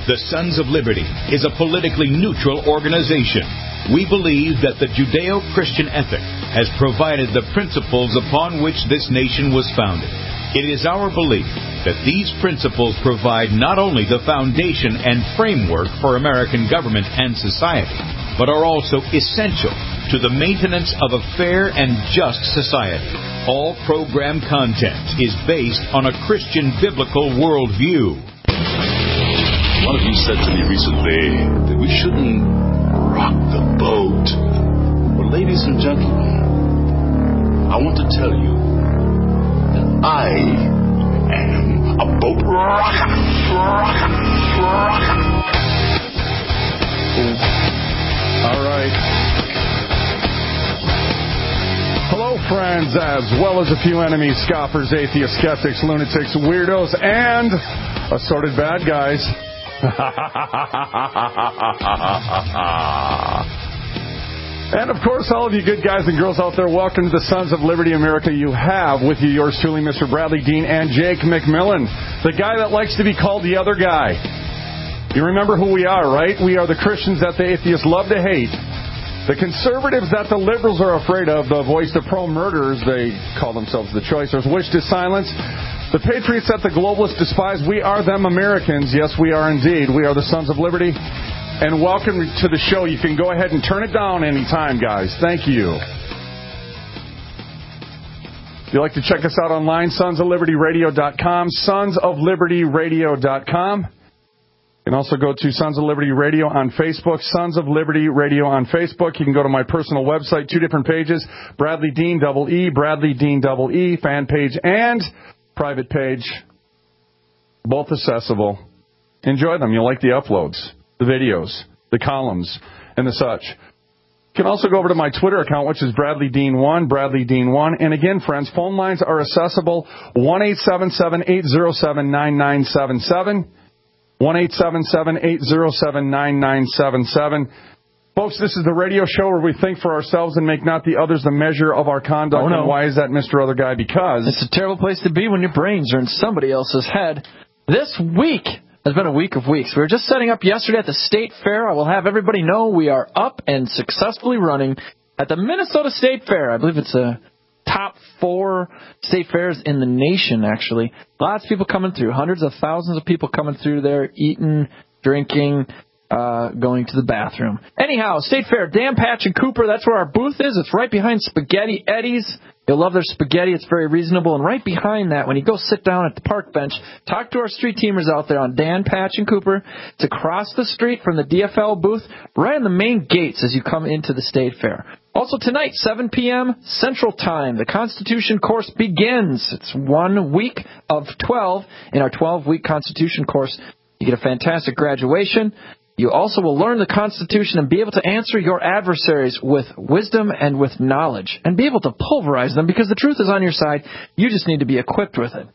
The Sons of Liberty is a politically neutral organization. We believe that the Judeo-Christian ethic has provided the principles upon which this nation was founded. It is our belief that these principles provide not only the foundation and framework for American government and society, but are also essential to the maintenance of a fair and just society. All program content is based on a Christian biblical worldview. One of you said to me recently that we shouldn't rock the boat. Well, ladies and gentlemen, I want to tell you that I am a boat rocker. All right. Hello, friends, as well as a few enemies, scoffers, atheists, skeptics, lunatics, weirdos, and assorted bad guys. And, of course, all of you good guys and girls out there, welcome to the Sons of Liberty America. You have with you yours truly, Mr. Bradley Dean and Jake McMillan, the guy that likes to be called the other guy. You remember who we are, right? We are the Christians that the atheists love to hate, the conservatives that the liberals are afraid of, the voice of pro-murderers, they call themselves the choicers, wish to silence, the patriots that the globalists despise. We are them Americans. Yes, we are indeed. We are the Sons of Liberty. And welcome to the show. You can go ahead and turn it down anytime, guys. Thank you. If you'd like to check us out online, sonsoflibertyradio.com, sonsoflibertyradio.com. You can also go to Sons of Liberty Radio on Facebook, Sons of Liberty Radio on Facebook. You can go to my personal website, 2 different pages, Bradley Dean, double E, Bradley Dean, double E, fan page and private page, both accessible. Enjoy them. You'll like the uploads, the videos, the columns, and the such. You can also go over to my Twitter account, which is Bradley Dean 1, Bradley Dean 1. And again, friends, phone lines are accessible, 1-877-807-9977, 1-877-807-9977. Folks, this is the radio show where we think for ourselves and make not the others the measure of our conduct. And why is that, Mr. Other Guy? Because it's a terrible place to be when your brains are in somebody else's head. This week has been a week of weeks. We were just setting up yesterday at the State Fair. I will have everybody know we are up and successfully running at the Minnesota State Fair. I believe it's a top 4 state fairs in the nation, actually. Lots of people coming through, hundreds of thousands of people coming through there, eating, drinking, going to the bathroom. Anyhow, State Fair, Dan Patch and Cooper, that's where our booth is. It's right behind Spaghetti Eddie's. You'll love their spaghetti. It's very reasonable. And right behind that, when you go sit down at the park bench, talk to our street teamers out there on Dan Patch and Cooper. It's across the street from the DFL booth, right on the main gates as you come into the State Fair. Also tonight, 7 p.m. Central Time, the Constitution course begins. It's 1 week of 12 in our 12-week Constitution course. You get a fantastic graduation. You also will learn the Constitution and be able to answer your adversaries with wisdom and with knowledge and be able to pulverize them because the truth is on your side. You just need to be equipped with it.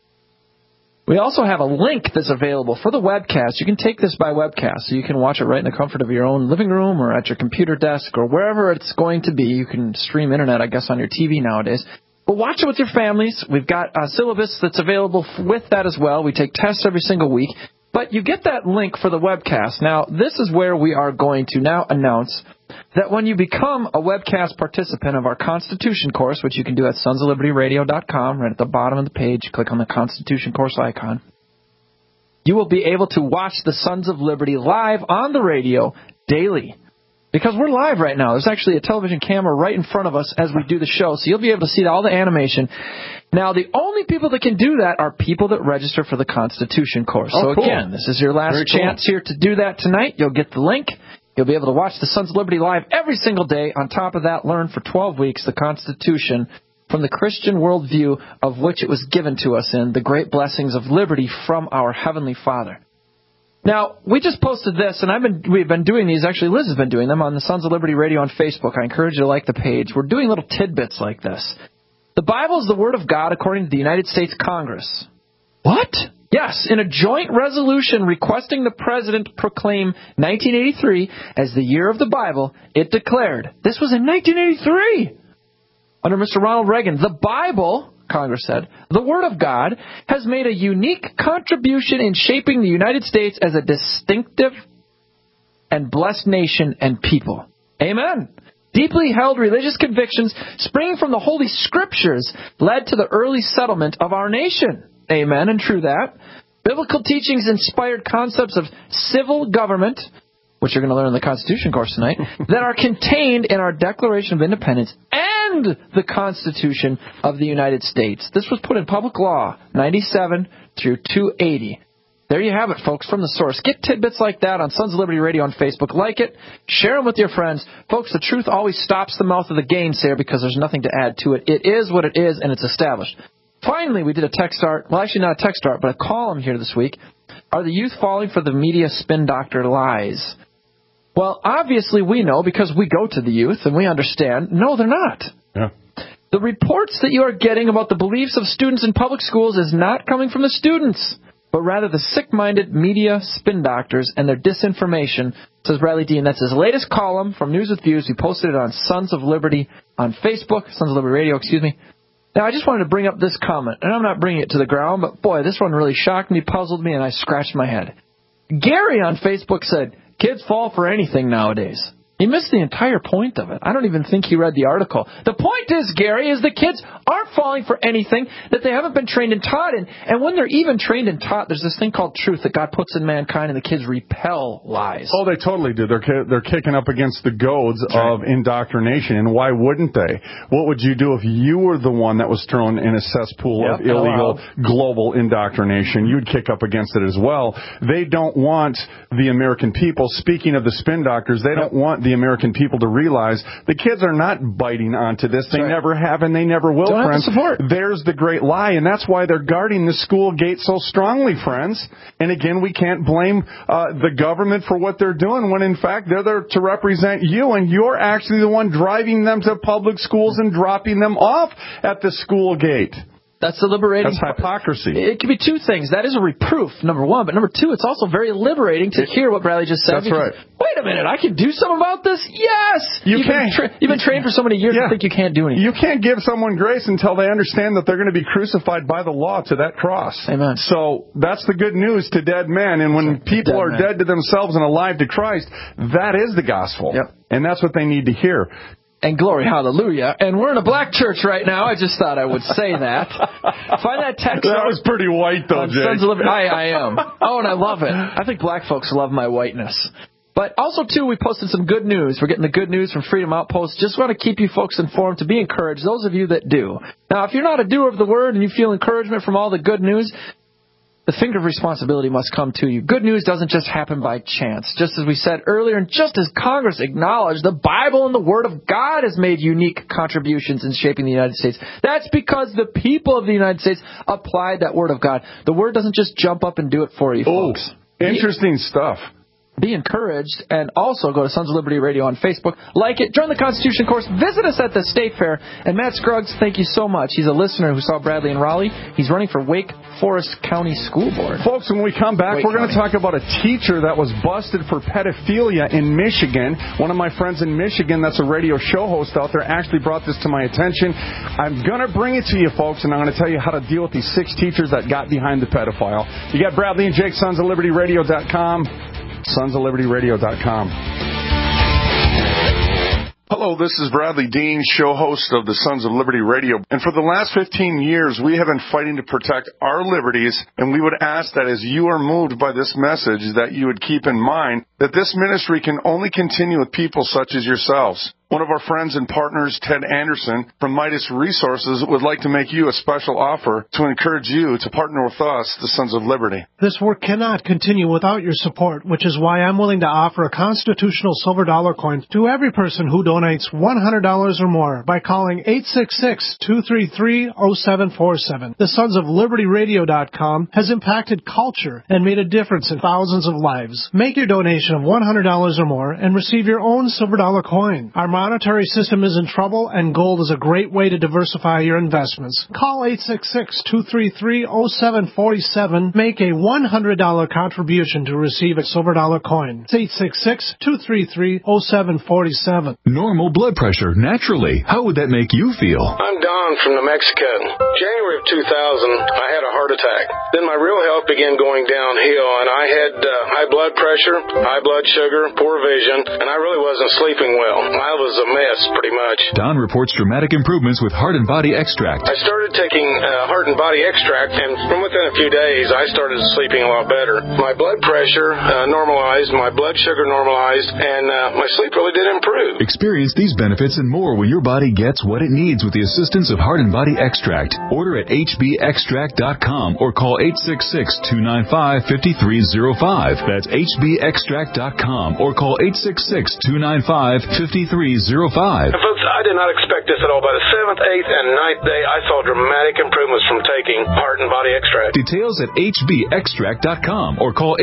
We also have a link that's available for the webcast. You can take this by webcast, so you can watch it right in the comfort of your own living room or at your computer desk or wherever it's going to be. You can stream internet, I guess, on your TV nowadays. But watch it with your families. We've got a syllabus that's available with that as well. We take tests every single week. But you get that link for the webcast. Now, this is where we are going to now announce that when you become a webcast participant of our Constitution course, which you can do at sonsoflibertyradio.com, right at the bottom of the page, click on the Constitution course icon, you will be able to watch the Sons of Liberty live on the radio daily. Because we're live right now. There's actually a television camera right in front of us as we do the show, so you'll be able to see all the animation. Now, the only people that can do that are people that register for the Constitution course. So, again, this is your last chance here to do that tonight. You'll get the link. You'll be able to watch the Sons of Liberty live every single day. On top of that, learn for 12 weeks the Constitution from the Christian worldview of which it was given to us in the great blessings of liberty from our Heavenly Father. Now, we just posted this, and we've been doing these. Actually, Liz has been doing them on the Sons of Liberty Radio on Facebook. I encourage you to like the page. We're doing little tidbits like this. The Bible is the Word of God according to the United States Congress. What? Yes, in a joint resolution requesting the President proclaim 1983 as the year of the Bible, it declared, this was in 1983, under Mr. Ronald Reagan, the Bible, Congress said, the Word of God has made a unique contribution in shaping the United States as a distinctive and blessed nation and people. Amen. Deeply held religious convictions springing from the Holy Scriptures led to the early settlement of our nation. Amen, and true that. Biblical teachings inspired concepts of civil government, which you're going to learn in the Constitution course tonight, that are contained in our Declaration of Independence and the Constitution of the United States. This was put in Public Law 97 through 280. There you have it, folks, from the source. Get tidbits like that on Sons of Liberty Radio on Facebook. Like it. Share them with your friends. Folks, the truth always stops the mouth of the gainsayer because there's nothing to add to it. It is what it is, and it's established. Finally, we did a text art. Well, actually not a text art, but a column here this week. Are the youth falling for the media spin doctor lies? Well, obviously we know because we go to the youth and we understand. No, they're not. Yeah. The reports that you are getting about the beliefs of students in public schools is not coming from the students, but rather the sick-minded media spin doctors and their disinformation, says Bradley Dean. That's his latest column from News with Views. We posted it on Sons of Liberty on Facebook, Sons of Liberty Radio, excuse me. Now, I just wanted to bring up this comment, and I'm not bringing it to the ground, but boy, this one really shocked me, puzzled me, and I scratched my head. Gary on Facebook said, kids fall for anything nowadays. He missed the entire point of it. I don't even think he read the article. The point is, Gary, is the kids aren't falling for anything that they haven't been trained and taught in. And when they're even trained and taught, there's this thing called truth that God puts in mankind, and the kids repel lies. Oh, they totally do. They're kicking up against the goads of indoctrination, and why wouldn't they? What would you do if you were the one that was thrown in a cesspool of illegal global indoctrination? You'd kick up against it as well. They don't want the American people, speaking of the spin doctors, they don't want the American people to realize the kids are not biting onto this. They never have, and they never will, friends. There's the great lie, and that's why they're guarding the school gate so strongly, friends. And again, we can't blame the government for what they're doing when, in fact, they're there to represent you, and you're actually the one driving them to public schools and dropping them off at the school gate. That's the liberating. That's hypocrisy. It could be two things. That is a reproof, number one. But number two, it's also very liberating to hear what Bradley just said. That's right. Wait a minute, I can do something about this? Yes! You've been trained for so many years to think you can't do anything. You can't give someone grace until they understand that they're going to be crucified by the law to that cross. Amen. So that's the good news to dead men. And when people are dead to themselves and alive to Christ, that is the gospel. Yep. And that's what they need to hear. And glory, hallelujah. And we're in a black church right now. I just thought I would say that. Find that text. That was pretty white, though, Jake. I am. Oh, and I love it. I think black folks love my whiteness. But also, too, we posted some good news. We're getting the good news from Freedom Outpost. Just want to keep you folks informed, to be encouraged, those of you that do. Now, if you're not a doer of the word and you feel encouragement from all the good news, the finger of responsibility must come to you. Good news doesn't just happen by chance. Just as we said earlier, and just as Congress acknowledged, the Bible and the Word of God has made unique contributions in shaping the United States. That's because the people of the United States applied that Word of God. The Word doesn't just jump up and do it for you, folks. Interesting stuff. Be encouraged, and also go to Sons of Liberty Radio on Facebook. Like it. Join the Constitution course. Visit us at the State Fair. And Matt Scruggs, thank you so much. He's a listener who saw Bradley in Raleigh. He's running for Wake Forest County School Board. Folks, when we come back, we're going to talk about a teacher that was busted for pedophilia in Michigan. One of my friends in Michigan that's a radio show host out there actually brought this to my attention. I'm going to bring it to you, folks, and I'm going to tell you how to deal with these 6 teachers that got behind the pedophile. You got Bradley and Jake, Sons of Liberty Radio.com. SonsOfLibertyRadio.com. Hello, this is Bradley Dean, show host of the Sons of Liberty Radio. And for the last 15 years, we have been fighting to protect our liberties, and we would ask that as you are moved by this message, that you would keep in mind that this ministry can only continue with people such as yourselves. One of our friends and partners, Ted Anderson, from Midas Resources, would like to make you a special offer to encourage you to partner with us, the Sons of Liberty. This work cannot continue without your support, which is why I'm willing to offer a constitutional silver dollar coin to every person who donates $100 or more by calling 866-233-0747. The Sons of Liberty Radio.com has impacted culture and made a difference in thousands of lives. Make your donation of $100 or more and receive your own silver dollar coin. Our monetary system is in trouble, and gold is a great way to diversify your investments. Call 866-233-0747. Make a $100 contribution to receive a silver dollar coin. It's 866-233-0747. Normal blood pressure, naturally. How would that make you feel? I'm Don from New Mexico. January of 2000, I had a heart attack. Then my real health began going downhill, and I had high blood pressure, high blood sugar, poor vision, and I really wasn't sleeping well. I was a mess, pretty much. Don reports dramatic improvements with Heart and Body Extract. I started taking Heart and Body Extract, and from within a few days, I started sleeping a lot better. My blood pressure normalized, my blood sugar normalized, and my sleep really did improve. Experience these benefits and more when your body gets what it needs with the assistance of Heart and Body Extract. Order at hbextract.com or call 866-295-5305. That's hbextract.com or call 866-295-5305. Folks, I did not expect this at all. By the 7th, 8th, and 9th day, I saw dramatic improvements from taking Heart and Body Extract. Details at hbextract.com or call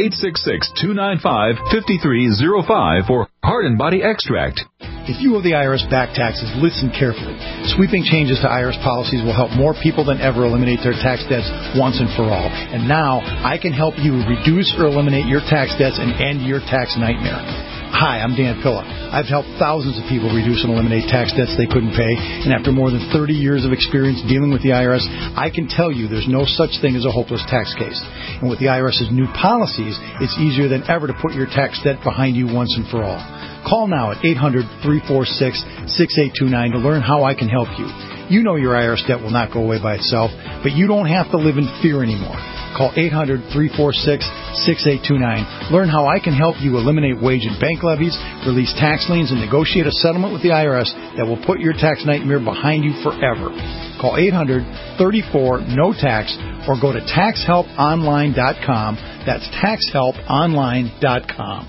866-295-5305 for Heart and Body Extract. If you owe the IRS back taxes, listen carefully. Sweeping changes to IRS policies will help more people than ever eliminate their tax debts once and for all. And now, I can help you reduce or eliminate your tax debts and end your tax nightmare. Hi, I'm Dan Pilla. I've helped thousands of people reduce and eliminate tax debts they couldn't pay, and after more than 30 years of experience dealing with the IRS, I can tell you there's no such thing as a hopeless tax case. And with the IRS's new policies, it's easier than ever to put your tax debt behind you once and for all. Call now at 800-346-6829 to learn how I can help you. You know your IRS debt will not go away by itself, but you don't have to live in fear anymore. Call 800-346-6829. Learn how I can help you eliminate wage and bank levies, release tax liens, and negotiate a settlement with the IRS that will put your tax nightmare behind you forever. Call 800-34-NO-TAX or go to taxhelponline.com. That's taxhelponline.com.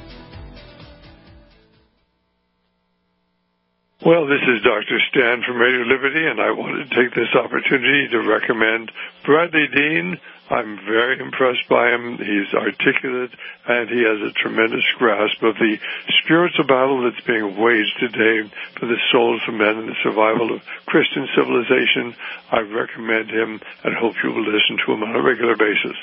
Well, this is Dr. Stan from Radio Liberty, and I wanted to take this opportunity to recommend Bradley Dean. I'm very impressed by him. He's articulate, and he has a tremendous grasp of the spiritual battle that's being waged today for the souls of men and the survival of Christian civilization. I recommend him and hope you will listen to him on a regular basis.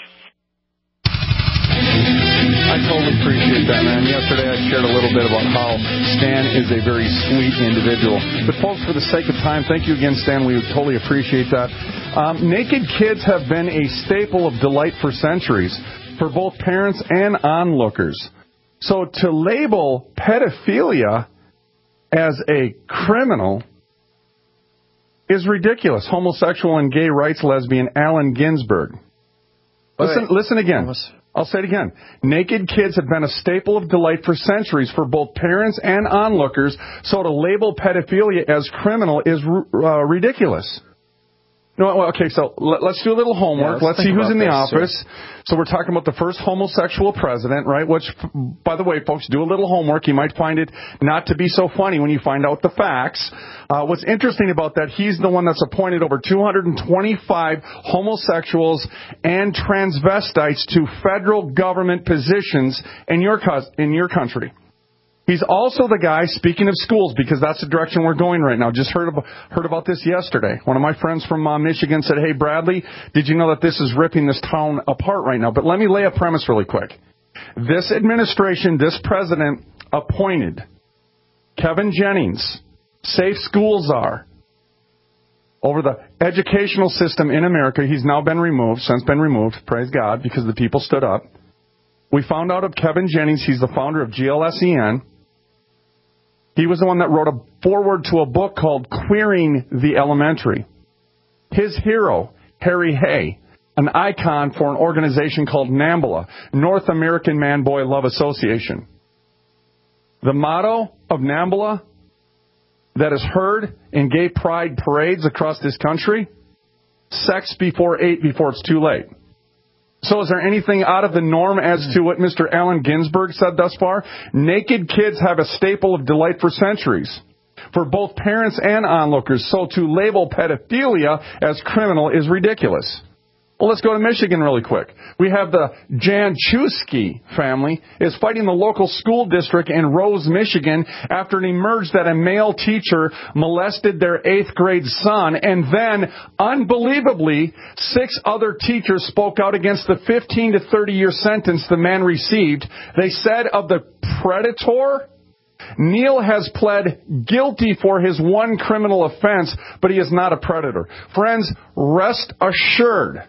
I totally appreciate that, man. Yesterday I shared a little bit about how Stan is a very sweet individual. But folks, for the sake of time, thank you again, Stan. We totally appreciate that. Naked kids have been a staple of delight for centuries for both parents and onlookers. So to label pedophilia as a criminal is ridiculous. Homosexual and gay rights lesbian Allen Ginsberg. Listen again. I'll say it again. Naked kids have been a staple of delight for centuries for both parents and onlookers, so to label pedophilia as criminal is ridiculous. No, okay, so let's do a little homework. Let's see who's in the office. So we're talking about the first homosexual president, right? Which, by the way, folks, do a little homework. You might find it not to be so funny when you find out the facts. What's interesting about that, he's the one that's appointed over 225 homosexuals and transvestites to federal government positions in your country. He's also the guy, speaking of schools, because that's the direction we're going right now. Just heard about this yesterday. One of my friends from Michigan said, hey, Bradley, did you know that this is ripping this town apart right now? But let me lay a premise really quick. This administration, this president appointed Kevin Jennings, safe school czar, over the educational system in America. He's now been removed, since been removed, praise God, because the people stood up. We found out of Kevin Jennings, he's the founder of GLSEN. He was the one that wrote a foreword to a book called Queering the Elementary. His hero, Harry Hay, an icon for an organization called NAMBLA, North American Man-Boy Love Association. The motto of NAMBLA that is heard in gay pride parades across this country, sex before 8 before it's too late. So is there anything out of the norm as to what Mr. Allen Ginsberg said thus far? Naked kids have a staple of delight for centuries for both parents and onlookers. So to label pedophilia as criminal is ridiculous. Well, let's go to Michigan really quick. We have the Janczewski family is fighting the local school district in Rose, Michigan after it emerged that a male teacher molested their 8th grade son. And then, unbelievably, 6 other teachers spoke out against the 15 to 30-year sentence the man received. They said of the predator, Neil has pled guilty for his one criminal offense, but he is not a predator. Friends, rest assured,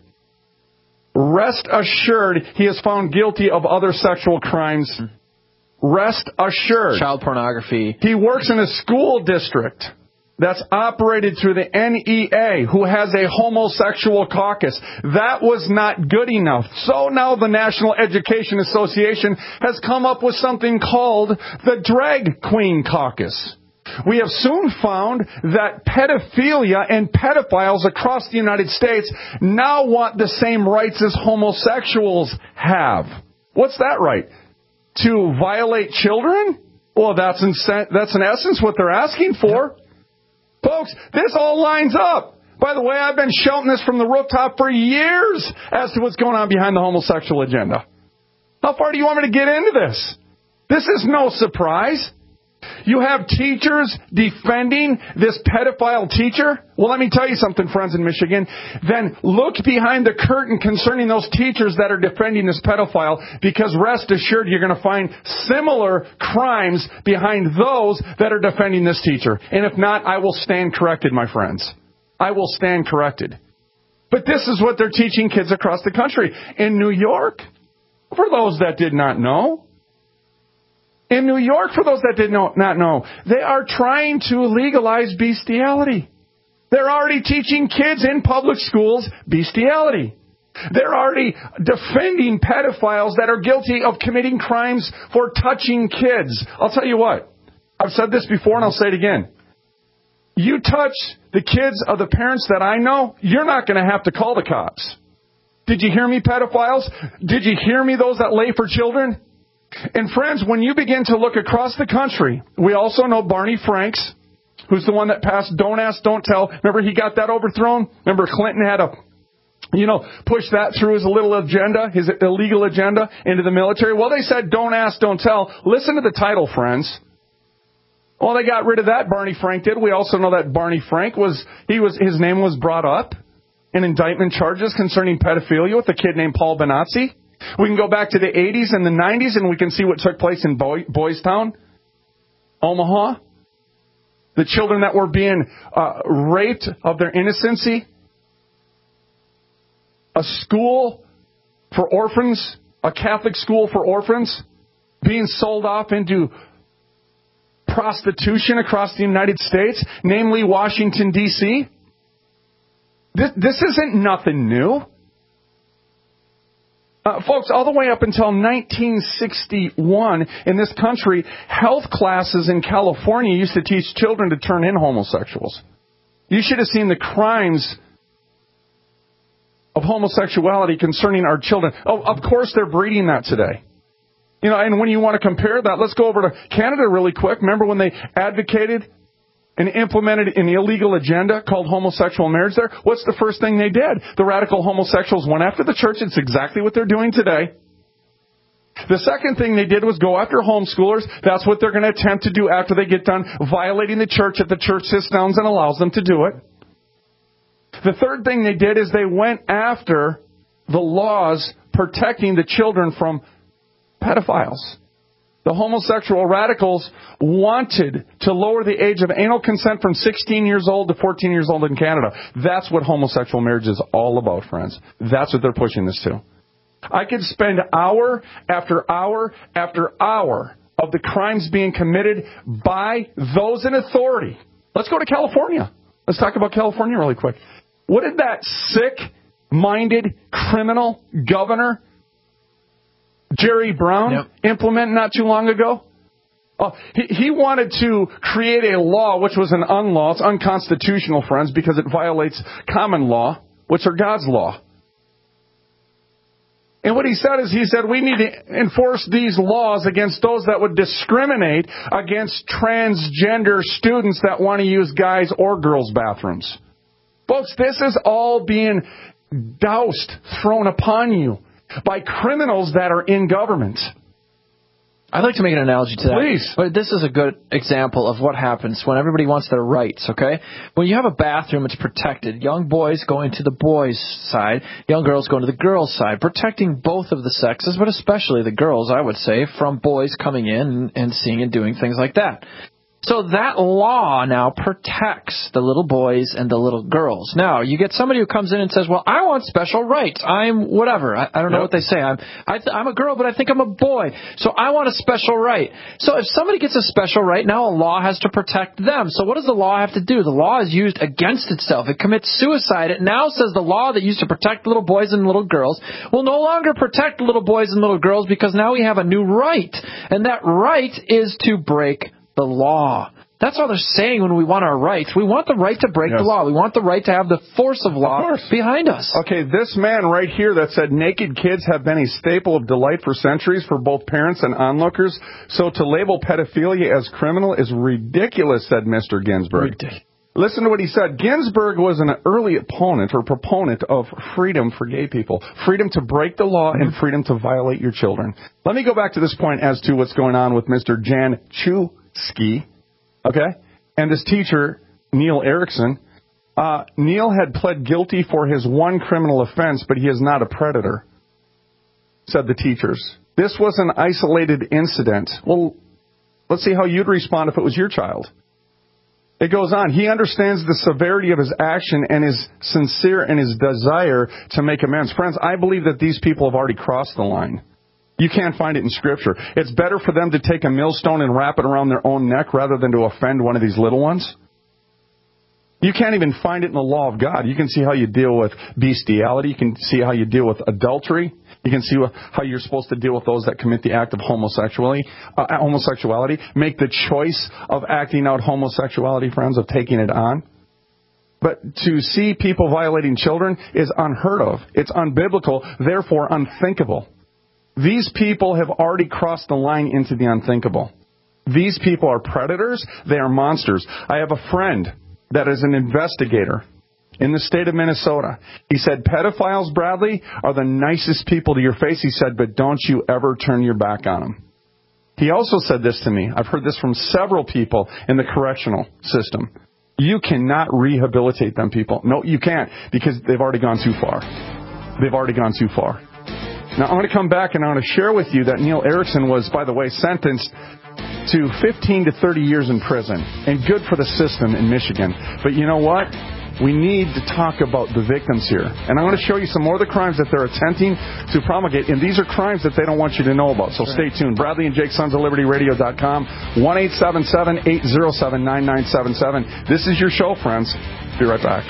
he is found guilty of other sexual crimes. Rest assured. Child pornography. He works in a school district that's operated through the NEA, who has a homosexual caucus. That was not good enough. So now the National Education Association has come up with something called the Drag Queen Caucus. We have soon found that pedophilia and pedophiles across the United States now want the same rights as homosexuals have. What's that right? To violate children? Well, that's in essence what they're asking for. Folks, this all lines up. By the way, I've been shouting this from the rooftop for years as to what's going on behind the homosexual agenda. How far do you want me to get into this? This is no surprise. You have teachers defending this pedophile teacher? Well, let me tell you something, friends in Michigan. Then look behind the curtain concerning those teachers that are defending this pedophile, because rest assured you're going to find similar crimes behind those that are defending this teacher. And if not, I will stand corrected, my friends. I will stand corrected. But this is what they're teaching kids across the country. In New York, for those that did not know, in New York, for those that did not know, they are trying to legalize bestiality. They're already teaching kids in public schools bestiality. They're already defending pedophiles that are guilty of committing crimes for touching kids. I'll tell you what. I've said this before and I'll say it again. You touch the kids of the parents that I know, you're not going to have to call the cops. Did you hear me, pedophiles? Did you hear me, those that lay for children? And friends, when you begin to look across the country, we also know Barney Franks, who's the one that passed Don't Ask, Don't Tell. Remember, he got that overthrown? Remember, Clinton had to, push that through his little agenda, his illegal agenda into the military? Well, they said Don't Ask, Don't Tell. Listen to the title, friends. Well, they got rid of that, Barney Frank did. We also know that Barney Frank his name was brought up in indictment charges concerning pedophilia with a kid named Paul Benazzi. We can go back to the 80s and the 90s and we can see what took place in Boys Town, Omaha. The children that were being raped of their innocency. A school for orphans, a Catholic school for orphans, being sold off into prostitution across the United States, namely Washington, D.C. This isn't nothing new. Folks, all the way up until 1961 in this country, health classes in California used to teach children to turn in homosexuals. You should have seen the crimes of homosexuality concerning our children. Oh, of course they're breeding that today. And when you want to compare that, let's go over to Canada really quick. Remember when they advocated and implemented an illegal agenda called homosexual marriage there? What's the first thing they did? The radical homosexuals went after the church. It's exactly what they're doing today. The second thing they did was go after homeschoolers. That's what they're going to attempt to do after they get done violating the church if the church sits down and allows them to do it. The third thing they did is they went after the laws protecting the children from pedophiles. The homosexual radicals wanted to lower the age of anal consent from 16 years old to 14 years old in Canada. That's what homosexual marriage is all about, friends. That's what they're pushing this to. I could spend hour after hour after hour of the crimes being committed by those in authority. Let's go to California. Let's talk about California really quick. What did that sick-minded criminal governor Jerry Brown implement not too long ago? He wanted to create a law which was an unlaw. It's unconstitutional, friends, because it violates common law, which are God's law. And what he said is, we need to enforce these laws against those that would discriminate against transgender students that want to use guys' or girls' bathrooms. Folks, this is all being doused, thrown upon you by criminals that are in government. I'd like to make an analogy to that. Please. But this is a good example of what happens when everybody wants their rights, okay? When you have a bathroom, it's protected. Young boys go into the boys' side. Young girls go into the girls' side, protecting both of the sexes, but especially the girls, I would say, from boys coming in and seeing and doing things like that. So that law now protects the little boys and the little girls. Now, you get somebody who comes in and says, well, I want special rights. I'm whatever. I don't know what they say. I'm a girl, but I think I'm a boy. So I want a special right. So if somebody gets a special right, now a law has to protect them. So what does the law have to do? The law is used against itself. It commits suicide. It now says the law that used to protect little boys and little girls will no longer protect little boys and little girls because now we have a new right. And that right is to break the law. That's all they're saying when we want our rights. We want the right to break the law. We want the right to have the force of law behind us. Okay, this man right here that said naked kids have been a staple of delight for centuries for both parents and onlookers, so to label pedophilia as criminal is ridiculous, said Mr. Ginsburg. Listen to what he said. Ginsburg was an early opponent or proponent of freedom for gay people, freedom to break the law and freedom to violate your children. Let me go back to this point as to what's going on with Mr. Jan Chusky, okay, and this teacher, Neil Erickson. Neil had pled guilty for his one criminal offense, but he is not a predator, said the teachers. This was an isolated incident. Well, let's see how you'd respond if it was your child. It goes on. He understands the severity of his action and is sincere in his desire to make amends. Friends, I believe that these people have already crossed the line. You can't find it in Scripture. It's better for them to take a millstone and wrap it around their own neck rather than to offend one of these little ones. You can't even find it in the law of God. You can see how you deal with bestiality. You can see how you deal with adultery. You can see how you're supposed to deal with those that commit the act of homosexuality. Make the choice of acting out homosexuality, friends, of taking it on. But to see people violating children is unheard of. It's unbiblical, therefore unthinkable. These people have already crossed the line into the unthinkable. These people are predators. They are monsters. I have a friend that is an investigator in the state of Minnesota. He said, pedophiles, Bradley, are the nicest people to your face. He said, but don't you ever turn your back on them. He also said this to me. I've heard this from several people in the correctional system. You cannot rehabilitate them people. No, you can't, because they've already gone too far. They've already gone too far. Now, I want to come back and I want to share with you that Neil Erickson was, by the way, sentenced to 15 to 30 years in prison. And good for the system in Michigan. But you know what? We need to talk about the victims here. And I want to show you some more of the crimes that they're attempting to promulgate. And these are crimes that they don't want you to know about. So stay tuned. Bradley and Jake, Sons of Liberty Radio.com, 1-877-807-9977. This is your show, friends. Be right back.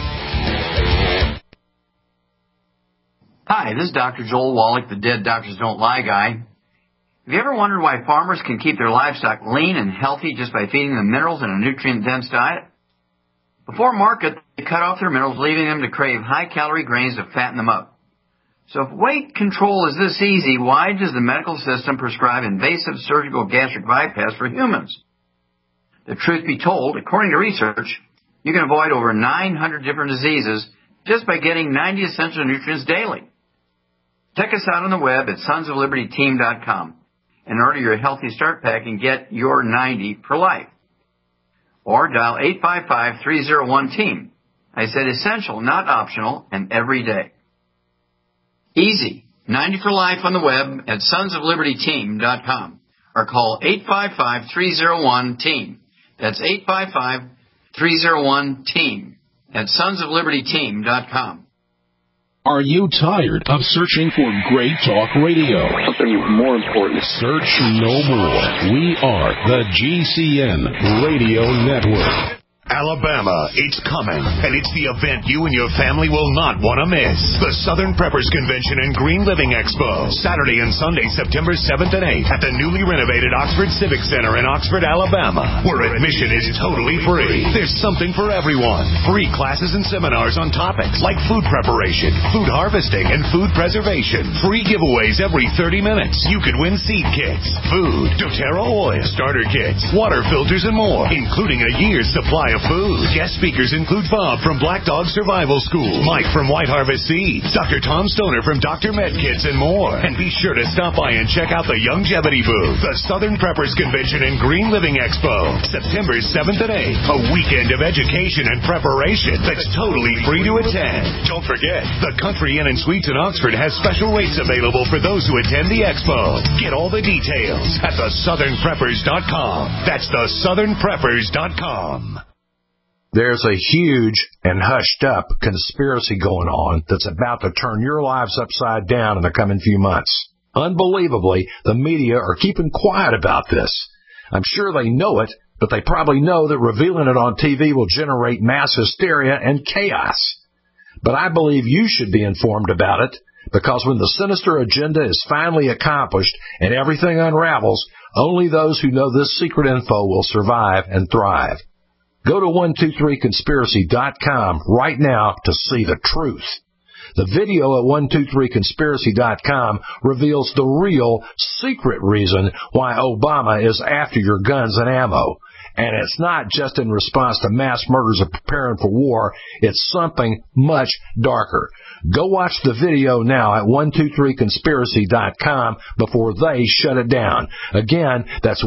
Hi, this is Dr. Joel Wallach, the Dead Doctors Don't Lie guy. Have you ever wondered why farmers can keep their livestock lean and healthy just by feeding them minerals in a nutrient-dense diet? Before market, they cut off their minerals, leaving them to crave high-calorie grains to fatten them up. So if weight control is this easy, why does the medical system prescribe invasive surgical gastric bypass for humans? The truth be told, according to research, you can avoid over 900 different diseases just by getting 90 essential nutrients daily. Check us out on the web at sonsoflibertyteam.com and order your Healthy Start Pack and get your 90 for life. Or dial 855-301-TEAM. I said essential, not optional, and every day. Easy. 90 for life on the web at sonsoflibertyteam.com or call 855-301-TEAM. That's 855-301-TEAM at sonsoflibertyteam.com. Are you tired of searching for great talk radio? Something more important. Search no more. We are the GCN Radio Network. Alabama, it's coming, and it's the event you and your family will not want to miss. The Southern Preppers Convention and Green Living Expo, Saturday and Sunday, September 7th and 8th at the newly renovated Oxford Civic Center in Oxford, Alabama, where admission is totally free. There's something for everyone. Free classes and seminars on topics like food preparation, food harvesting, and food preservation. Free giveaways every 30 minutes. You could win seed kits, food, doTERRA oil, starter kits, water filters, and more, including a year's supply of of food. Guest speakers include Bob from Black Dog Survival School, Mike from White Harvest Seeds, Dr. Tom Stoner from Dr. Medkits, and more. And be sure to stop by and check out the Longevity booth, the Southern Preppers Convention and Green Living Expo, September 7th and 8th. A weekend of education and preparation that's totally free to attend. Don't forget, the Country Inn and Suites in Oxford has special rates available for those who attend the expo. Get all the details at thesouthernpreppers.com. That's thesouthernpreppers.com. There's a huge and hushed up conspiracy going on that's about to turn your lives upside down in the coming few months. Unbelievably, the media are keeping quiet about this. I'm sure they know it, but they probably know that revealing it on TV will generate mass hysteria and chaos. But I believe you should be informed about it, because when the sinister agenda is finally accomplished and everything unravels, only those who know this secret info will survive and thrive. Go to 123conspiracy.com right now to see the truth. The video at 123conspiracy.com reveals the real, secret reason why Obama is after your guns and ammo. And it's not just in response to mass murders of preparing for war. It's something much darker. Go watch the video now at 123conspiracy.com before they shut it down. Again, that's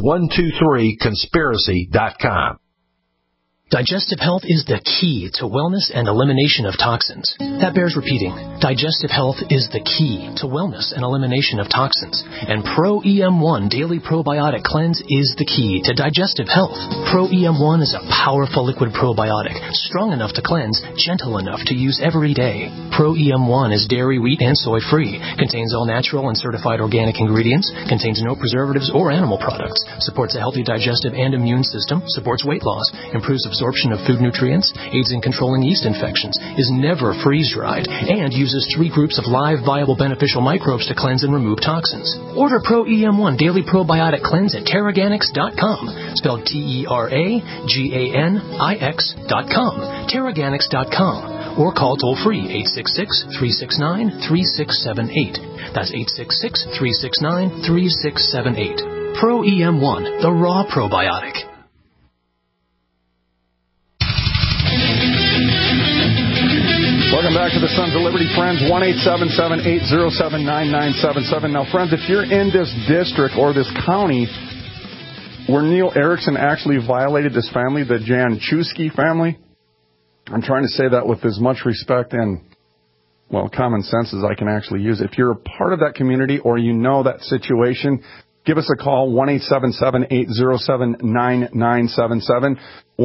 123conspiracy.com. Digestive health is the key to wellness and elimination of toxins. That bears repeating. Digestive health is the key to wellness and elimination of toxins. And Pro EM1 Daily Probiotic Cleanse is the key to digestive health. Pro EM1 is a powerful liquid probiotic, strong enough to cleanse, gentle enough to use every day. Pro EM1 is dairy, wheat, and soy free, contains all natural and certified organic ingredients, contains no preservatives or animal products, supports a healthy digestive and immune system, supports weight loss, improves absorption of food nutrients, aids in controlling yeast infections, is never freeze-dried, and uses 3 groups of live, viable, beneficial microbes to cleanse and remove toxins. Order Pro EM1 Daily Probiotic Cleanse at Teraganix.com, spelled Teraganix.com, Teraganix.com, or call toll-free 866-369-3678. That's 866-369-3678. Pro EM1, the raw probiotic. Welcome back to the Sons of Liberty, friends. 1-877-807-9977. Now, friends, if you're in this district or this county where Neil Erickson actually violated this family, the Janczewski family, I'm trying to say that with as much respect and, well, common sense as I can actually use. If you're a part of that community or you know that situation, give us a call, 1-877-807-9977.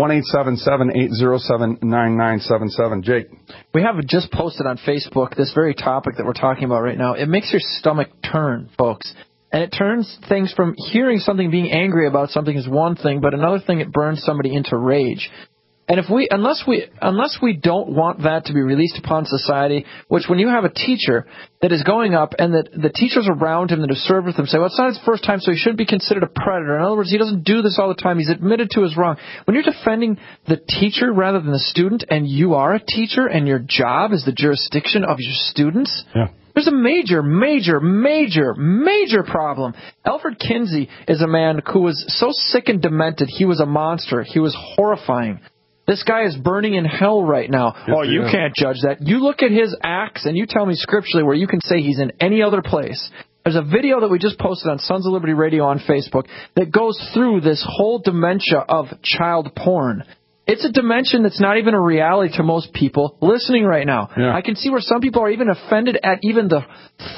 1-877-807-9977. Jake. We have just posted on Facebook this very topic that we're talking about right now. It makes your stomach turn, folks. And it turns things from hearing something, being angry about something is one thing, but another thing, it burns somebody into rage. And unless we don't want that to be released upon society, which when you have a teacher that is going up and that the teachers around him that have served with him say, well, it's not his first time, so he shouldn't be considered a predator. In other words, he doesn't do this all the time. He's admitted to his wrong. When you're defending the teacher rather than the student, and you are a teacher and your job is the jurisdiction of your students, there's a major problem. Alfred Kinsey is a man who was so sick and demented, he was a monster. He was horrifying. This guy is burning in hell right now. You can't judge that. You look at his acts and you tell me scripturally where you can say he's in any other place. There's a video that we just posted on Sons of Liberty Radio on Facebook that goes through this whole dementia of child porn. It's a dimension that's not even a reality to most people listening right now. I can see where some people are even offended at even the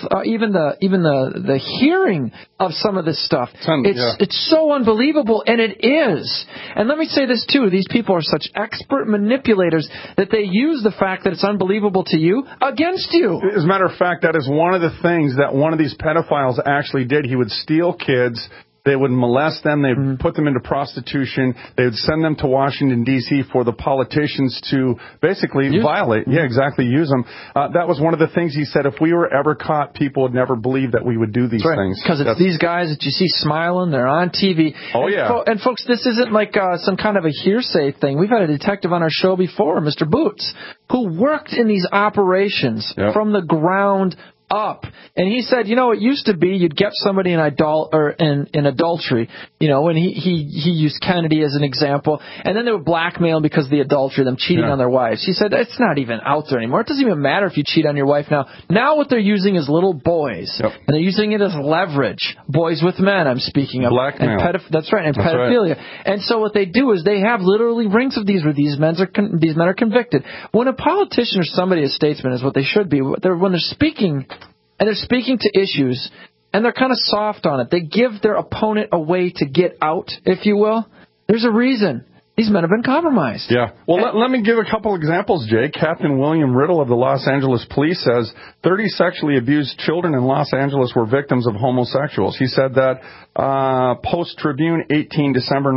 hearing of some of this stuff. It's so unbelievable, and it is. And let me say this too: these people are such expert manipulators that they use the fact that it's unbelievable to you against you. As a matter of fact, that is one of the things that one of these pedophiles actually did. He would steal kids. They would molest them. They would put them into prostitution. They would send them to Washington, D.C. for the politicians to basically use them. That was one of the things he said. If we were ever caught, people would never believe that we would do these things. Because it's these guys that you see smiling. They're on TV. And folks, this isn't like some kind of a hearsay thing. We've had a detective on our show before, Mr. Boots, who worked in these operations from the ground up. And he said, it used to be you'd get somebody in adultery, and he used Kennedy as an example, and then they would blackmail them because of the adultery, them cheating on their wives. He said, it's not even out there anymore. It doesn't even matter if you cheat on your wife now. Now what they're using is little boys, and they're using it as leverage. Boys with men, I'm speaking of. Blackmail. That's right, and pedophilia. Right. And so what they do is they have literally rings of these where these men are convicted. When a politician or somebody, a statesman, is what they should be, when they're speaking, and they're speaking to issues, and they're kind of soft on it, they give their opponent a way to get out, if you will. There's a reason. These men have been compromised. Yeah. Well, let me give a couple examples, Jake. Captain William Riddle of the Los Angeles Police says 30 sexually abused children in Los Angeles were victims of homosexuals. He said that Post-Tribune, 18 December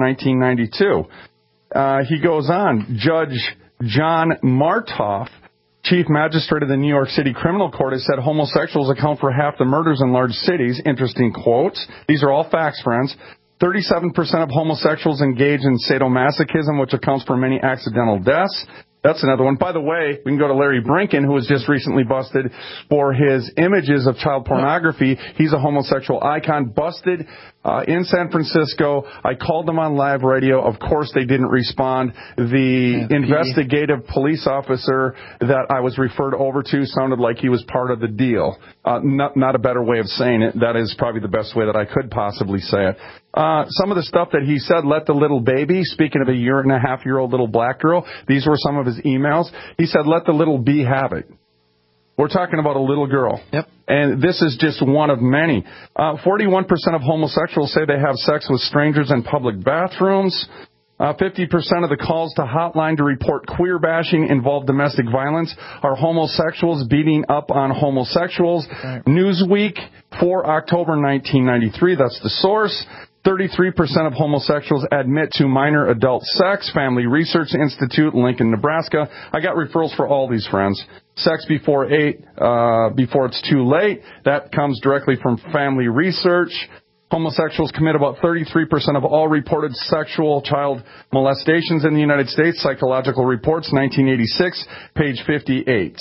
1992. He goes on. Judge John Martoff, Chief Magistrate of the New York City Criminal Court, has said homosexuals account for half the murders in large cities. Interesting quotes. These are all facts, friends. 37% of homosexuals engage in sadomasochism, which accounts for many accidental deaths. That's another one. By the way, we can go to Larry Brinken, who was just recently busted for his images of child pornography. He's a homosexual icon, busted in San Francisco. I called them on live radio. Of course, they didn't respond. The investigative police officer that I was referred over to sounded like he was part of the deal. Not a better way of saying it. That is probably the best way that I could possibly say it. Some of the stuff that he said, let the little baby, speaking of a 1.5-year-old little black girl, these were some of his emails. He said, let the little bee have it. We're talking about a little girl. Yep. And this is just one of many. 41% of homosexuals say they have sex with strangers in public bathrooms. 50% of the calls to hotline to report queer bashing involve domestic violence. Are homosexuals beating up on homosexuals? Right. Newsweek, 4 October 1993, that's the source. 33% of homosexuals admit to minor adult sex. Family Research Institute, Lincoln, Nebraska. I got referrals for all these, friends. Sex before it's too late. That comes directly from Family Research. Homosexuals commit about 33% of all reported sexual child molestations in the United States. Psychological Reports, 1986, page 58.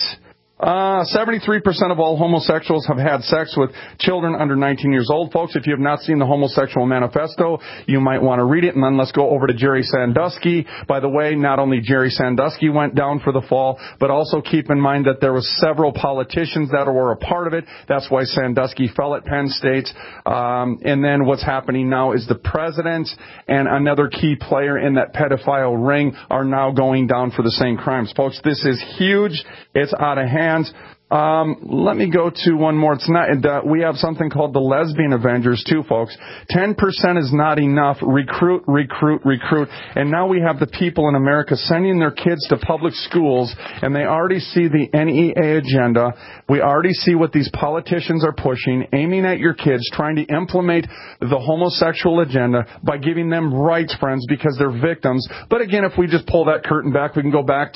73% of all homosexuals have had sex with children under 19 years old. Folks, if you have not seen the Homosexual Manifesto, you might want to read it. And then let's go over to Jerry Sandusky. By the way, not only Jerry Sandusky went down for the fall, but also keep in mind that there were several politicians that were a part of it. That's why Sandusky fell at Penn State. And then what's happening now is the president and another key player in that pedophile ring are now going down for the same crimes. Folks, this is huge. It's out of hand. Let me go to one more. It's not. We have something called the Lesbian Avengers too, folks. 10% is not enough. Recruit. And now we have the people in America sending their kids to public schools, and they already see the NEA agenda. We already see what these politicians are pushing, aiming at your kids, trying to implement the homosexual agenda by giving them rights, friends, because they're victims. But again, if we just pull that curtain back, we can go back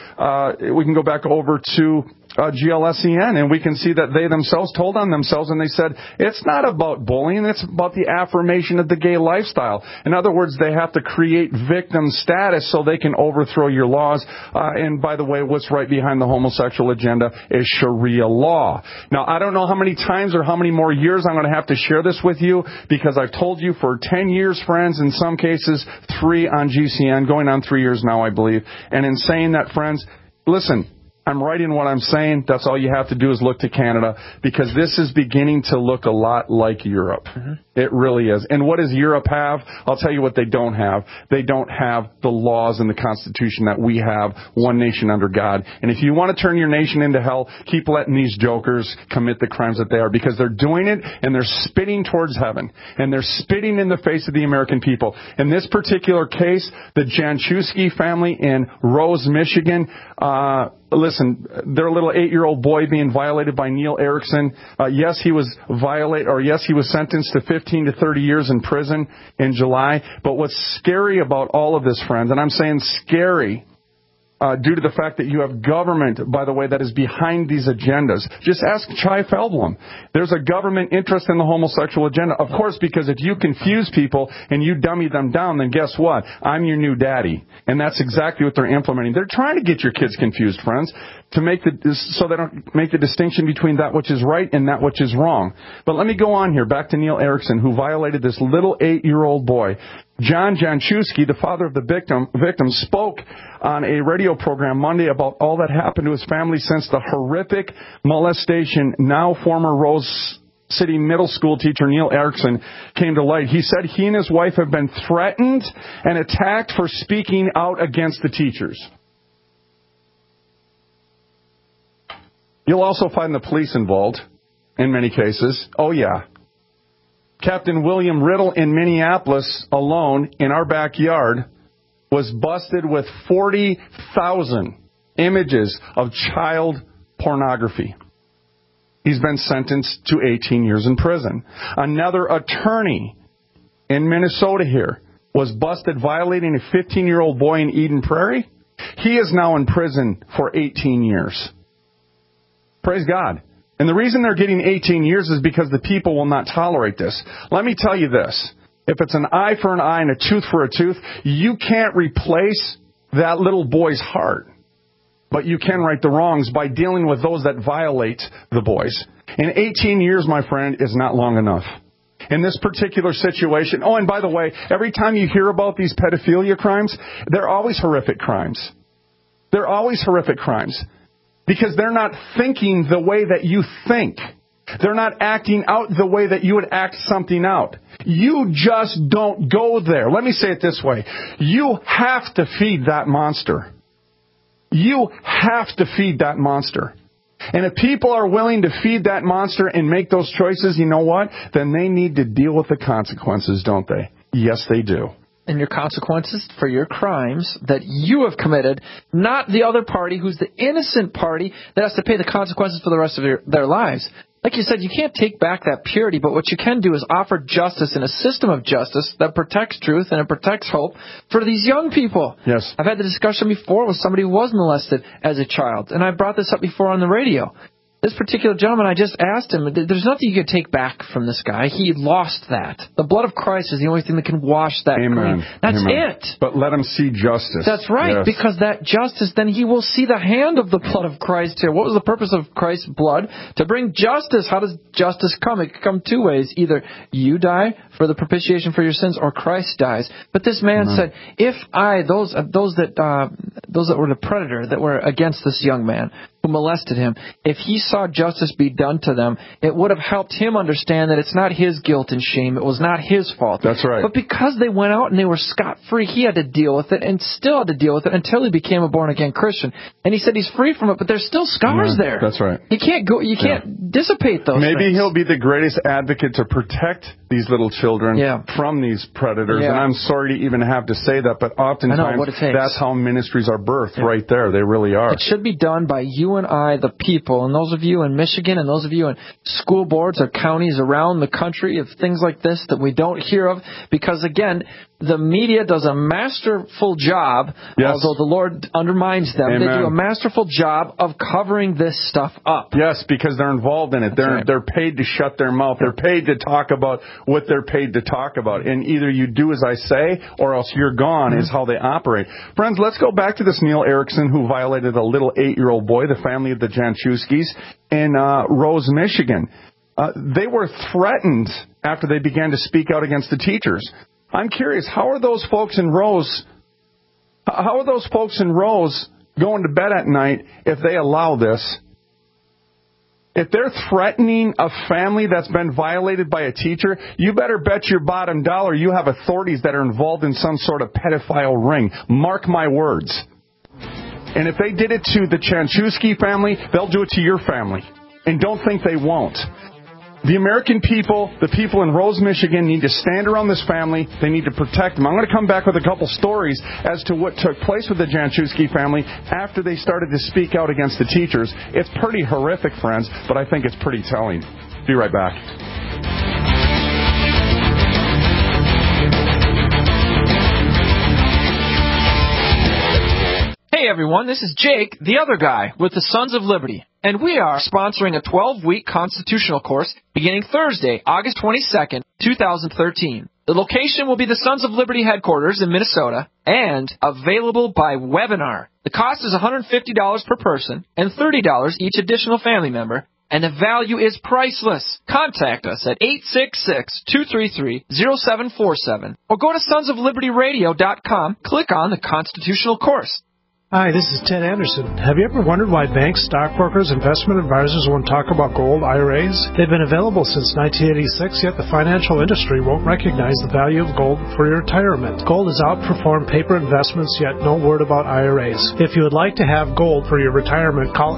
over to GLSEN, and we can see that they themselves told on themselves, and they said, it's not about bullying, it's about the affirmation of the gay lifestyle. In other words, they have to create victim status so they can overthrow your laws. And by the way, what's right behind the homosexual agenda is Sharia law. Now, I don't know how many times or how many more years I'm going to have to share this with you, because I've told you for 10 years, friends, in some cases 3 on GCN, going on 3 years now, I believe. And in saying that, friends, listen, I'm right in what I'm saying. That's all you have to do is look to Canada, because this is beginning to look a lot like Europe. Mm-hmm. It really is. And what does Europe have? I'll tell you what they don't have. They don't have the laws and the Constitution that we have, one nation under God. And if you want to turn your nation into hell, keep letting these jokers commit the crimes that they are, because they're doing it and they're spitting towards heaven. And they're spitting in the face of the American people. In this particular case, the Janczewski family in Rose, Michigan, listen, their little 8-year-old boy being violated by Neil Erickson. Yes, he was sentenced to 15 to 30 years in prison in July. But what's scary about all of this, friends, and I'm saying scary, due to the fact that you have government, by the way, that is behind these agendas. Just ask Chai Feldblum. There's a government interest in the homosexual agenda. Of course, because if you confuse people and you dummy them down, then guess what? I'm your new daddy. And that's exactly what they're implementing. They're trying to get your kids confused, friends, so they don't make the distinction between that which is right and that which is wrong. But let me go on here, back to Neil Erickson, who violated this little 8-year-old boy. John Janczewski, the father of the victim, spoke on a radio program Monday about all that happened to his family since the horrific molestation. Now former Rose City Middle School teacher Neil Erickson came to light. He said he and his wife have been threatened and attacked for speaking out against the teachers. You'll also find the police involved in many cases. Oh, yeah. Captain William Riddle in Minneapolis alone, in our backyard, was busted with 40,000 images of child pornography. He's been sentenced to 18 years in prison. Another attorney in Minnesota here was busted violating a 15-year-old boy in Eden Prairie. He is now in prison for 18 years. Praise God. And the reason they're getting 18 years is because the people will not tolerate this. Let me tell you this. If it's an eye for an eye and a tooth for a tooth, you can't replace that little boy's heart. But you can right the wrongs by dealing with those that violate the boys. And 18 years, my friend, is not long enough. In this particular situation, oh, and by the way, every time you hear about these pedophilia crimes, they're always horrific crimes. They're always horrific crimes. Because they're not thinking the way that you think. They're not acting out the way that you would act something out. You just don't go there. Let me say it this way. You have to feed that monster. You have to feed that monster. And if people are willing to feed that monster and make those choices, you know what? Then they need to deal with the consequences, don't they? Yes, they do. And your consequences for your crimes that you have committed, not the other party who's the innocent party that has to pay the consequences for the rest of their lives. Like you said, you can't take back that purity, but what you can do is offer justice in a system of justice that protects truth and it protects hope for these young people. Yes. I've had the discussion before with somebody who was molested as a child, and I brought this up before on the radio. This particular gentleman, I just asked him, there's nothing you can take back from this guy. He lost that. The blood of Christ is the only thing that can wash that clean. That's it. But let him see justice. That's right, yes. Because that justice, then he will see the hand of the blood of Christ here. What was the purpose of Christ's blood? To bring justice. How does justice come? It can come two ways. Either you die for the propitiation for your sins, or Christ dies. But this man said, if those that were the predator that were against this young man, who molested him, if he saw justice be done to them, it would have helped him understand that it's not his guilt and shame. It was not his fault. That's right. But because they went out and they were scot-free, he had to deal with it and still had to deal with it until he became a born-again Christian. And he said he's free from it, but there's still scars there. That's right. You can't dissipate those Maybe things. He'll be the greatest advocate to protect these little children from these predators. And I'm sorry to even have to say that, but oftentimes that's how ministries are birthed right there. They really are. It should be done by you and I, the people, and those of you in Michigan and those of you in school boards or counties around the country of things like this that we don't hear of, because again, the media does a masterful job, although the Lord undermines them. Amen. They do a masterful job of covering this stuff up. Yes, because they're involved in it. They're paid to shut their mouth. They're paid to talk about what they're paid to talk about. And either you do as I say, or else you're gone, is how they operate. Friends, let's go back to this Neil Erickson who violated a little 8-year-old boy, the family of the Janczewskis, in Rose, Michigan. They were threatened after they began to speak out against the teachers. I'm curious, how are those folks in Rose going to bed at night if they allow this? If they're threatening a family that's been violated by a teacher, you better bet your bottom dollar you have authorities that are involved in some sort of pedophile ring. Mark my words. And if they did it to the Janczewski family, they'll do it to your family. And don't think they won't. The American people, the people in Rose, Michigan, need to stand around this family. They need to protect them. I'm going to come back with a couple stories as to what took place with the Janczewski family after they started to speak out against the teachers. It's pretty horrific, friends, but I think it's pretty telling. Be right back. Hey, Hey everyone, this is Jake, the other guy, with the Sons of Liberty, and we are sponsoring a 12-week constitutional course beginning Thursday, August 22nd, 2013. The location will be the Sons of Liberty headquarters in Minnesota and available by webinar. The cost is $150 per person and $30 each additional family member, and the value is priceless. Contact us at 866-233-0747 or go to sonsoflibertyradio.com, click on the constitutional course. Hi, this is Ted Anderson. Have you ever wondered why banks, stockbrokers, investment advisors won't talk about gold IRAs? They've been available since 1986, yet the financial industry won't recognize the value of gold for your retirement. Gold has outperformed paper investments, yet no word about IRAs. If you would like to have gold for your retirement, call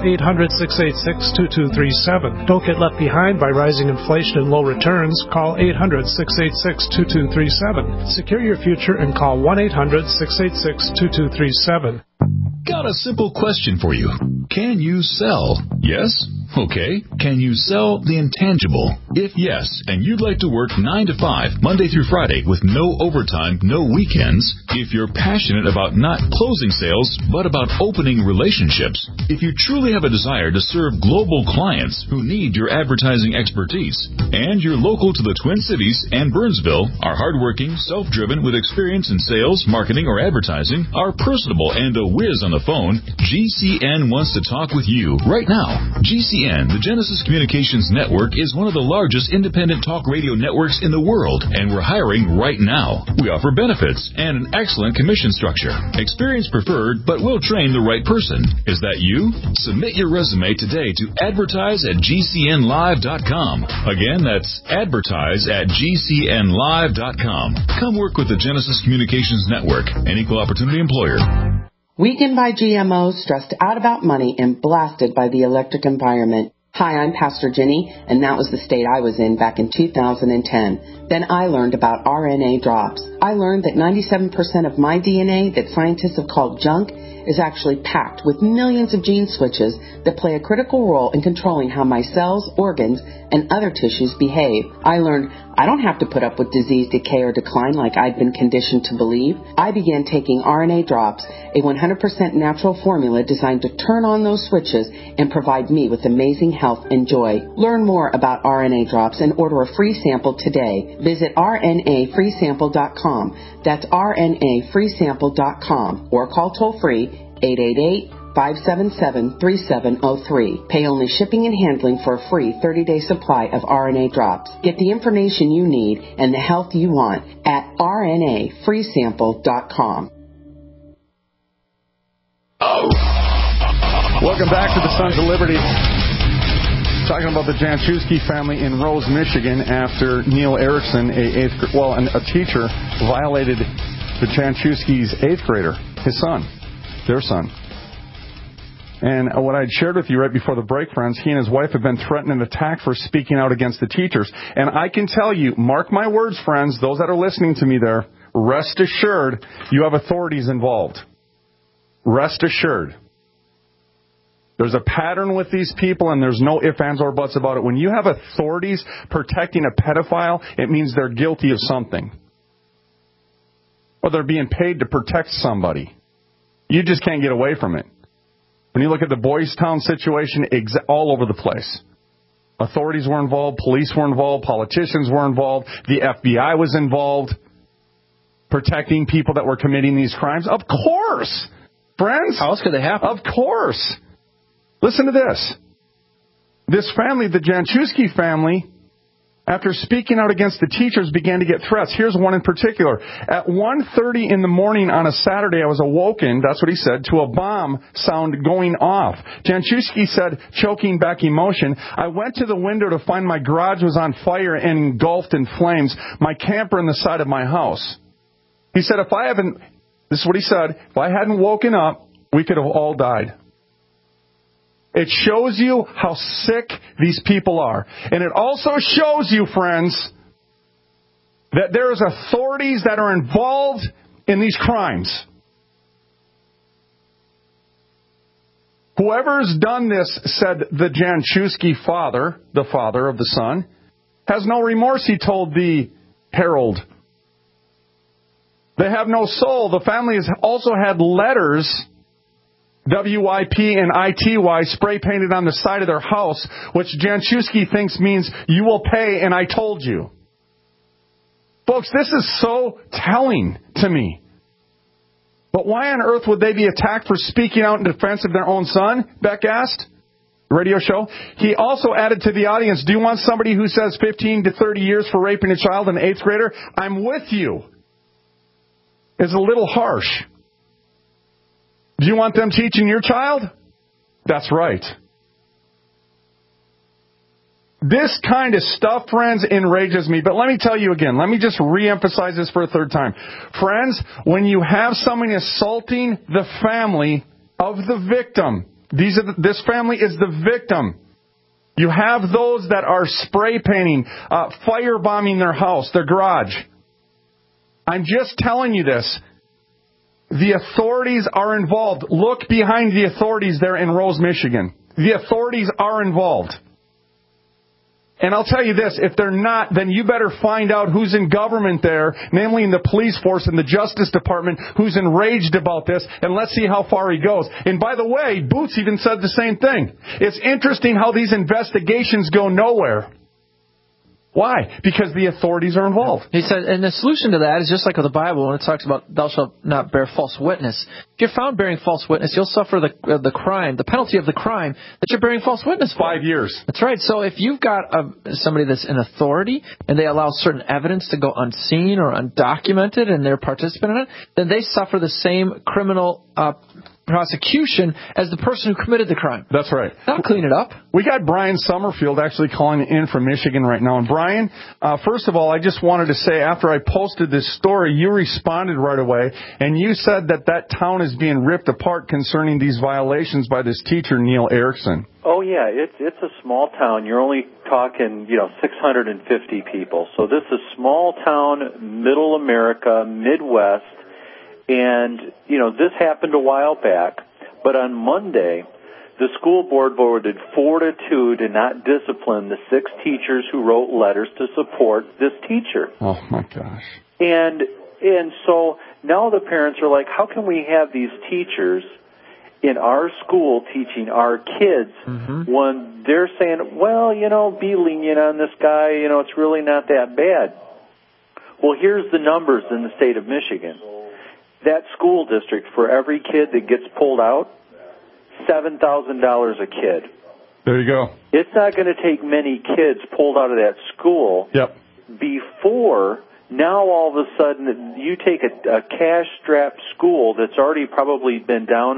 800-686-2237. Don't get left behind by rising inflation and low returns. Call 800-686-2237. Secure your future and call 1-800-686-2237. Got a simple question for you. Can you sell? Yes? Okay. Can you sell the intangible? If yes, and you'd like to work 9 to 5, Monday through Friday, with no overtime, no weekends, if you're passionate about not closing sales, but about opening relationships, if you truly have a desire to serve global clients who need your advertising expertise, and you're local to the Twin Cities and Burnsville, are hardworking, self-driven, with experience in sales, marketing, or advertising, are personable, and a whiz on the phone, GCN wants to talk with you right now. GCN, the Genesis Communications Network, is one of the largest independent talk radio networks in the world, and we're hiring right now. We offer benefits and an excellent commission structure. Experience preferred, but we'll train the right person. Is that you? Submit your resume today to advertise@gcnlive.com. Again, that's advertise@gcnlive.com. Come work with the Genesis Communications Network, an equal opportunity employer. Weakened by GMOs, stressed out about money, and blasted by the electric environment. Hi, I'm Pastor Jenny, and that was the state I was in back in 2010. Then I learned about RNA drops. I learned that 97% of my DNA that scientists have called junk is actually packed with millions of gene switches that play a critical role in controlling how my cells, organs, and other tissues behave. I learned I don't have to put up with disease, decay, or decline like I'd been conditioned to believe. I began taking RNA drops, a 100% natural formula designed to turn on those switches and provide me with amazing health and joy. Learn more about RNA drops and order a free sample today. Visit rnafreesample.com. That's rnafreesample.com or call toll-free 888-577-3703. Pay only shipping and handling for a free 30-day supply of RNA drops. Get the information you need and the health you want at rnafreesample.com. Welcome back to the Sons of Liberty. Talking about the Janczewski family in Rose, Michigan, after Neil Erickson, a teacher, violated the Janczewski's 8th grader, his son, their son. And what I'd shared with you right before the break, friends, he and his wife have been threatened and attacked for speaking out against the teachers. And I can tell you, mark my words, friends, those that are listening to me there, rest assured you have authorities involved. Rest assured. There's a pattern with these people, and there's no ifs, ands, or buts about it. When you have authorities protecting a pedophile, it means they're guilty of something. Or they're being paid to protect somebody. You just can't get away from it. When you look at the Boys Town situation, all over the place. Authorities were involved, police were involved, politicians were involved, the FBI was involved, protecting people that were committing these crimes. Of course, friends. How else could they happen? Of course. Listen to this. This family, the Janczewski family, after speaking out against the teachers, began to get threats. Here's one in particular. At 1:30 in the morning on a Saturday, I was awoken, that's what he said, to a bomb sound going off. Janczewski said, choking back emotion, I went to the window to find my garage was on fire and engulfed in flames, my camper in the side of my house. He said, this is what he said, if I hadn't woken up, we could have all died. It shows you how sick these people are. And it also shows you, friends, that there's authorities that are involved in these crimes. Whoever's done this, said the Janczewski father, the father of the son, has no remorse, he told the Herald. They have no soul. The family has also had letters W-I-P and I-T-Y, spray painted on the side of their house, which Janczewski thinks means you will pay and I told you. Folks, this is so telling to me. But why on earth would they be attacked for speaking out in defense of their own son? Beck asked. Radio show. He also added to the audience, do you want somebody who says 15 to 30 years for raping a child, an 8th grader? I'm with you. It's a little harsh. Do you want them teaching your child? That's right. This kind of stuff, friends, enrages me. But let me tell you again. Let me just reemphasize this for a third time. Friends, when you have someone assaulting the family of the victim, this family is the victim. You have those that are spray painting, firebombing their house, their garage. I'm just telling you this. The authorities are involved. Look behind the authorities there in Rose, Michigan. The authorities are involved. And I'll tell you this, if they're not, then you better find out who's in government there, namely in the police force and the Justice Department, who's enraged about this, and let's see how far he goes. And by the way, Boots even said the same thing. It's interesting how these investigations go nowhere. Why? Because the authorities are involved. He said, and the solution to that is just like with the Bible when it talks about thou shalt not bear false witness. If you're found bearing false witness, you'll suffer the crime, the penalty of the crime that you're bearing false witness for. 5 years. That's right. So if you've got somebody that's in authority and they allow certain evidence to go unseen or undocumented and they're participant in it, then they suffer the same criminal prosecution as the person who committed the crime. That's right. That'll clean it up. We got Brian Summerfield actually calling in from Michigan right now. And Brian, first of all, I just wanted to say after I posted this story, you responded right away, and you said that town is being ripped apart concerning these violations by this teacher, Neil Erickson. Oh, yeah, it's a small town. You're only talking, 650 people. So this is small town, middle America, Midwest. And, this happened a while back, but on Monday, the school board voted 4-2 to not discipline the 6 teachers who wrote letters to support this teacher. Oh, my gosh. And so now the parents are like, how can we have these teachers in our school teaching our kids when they're saying, well, be lenient on this guy, it's really not that bad. Well, here's the numbers in the state of Michigan. That school district, for every kid that gets pulled out, $7,000 a kid. There you go. It's not going to take many kids pulled out of that school before now all of a sudden you take a cash-strapped school that's already probably been down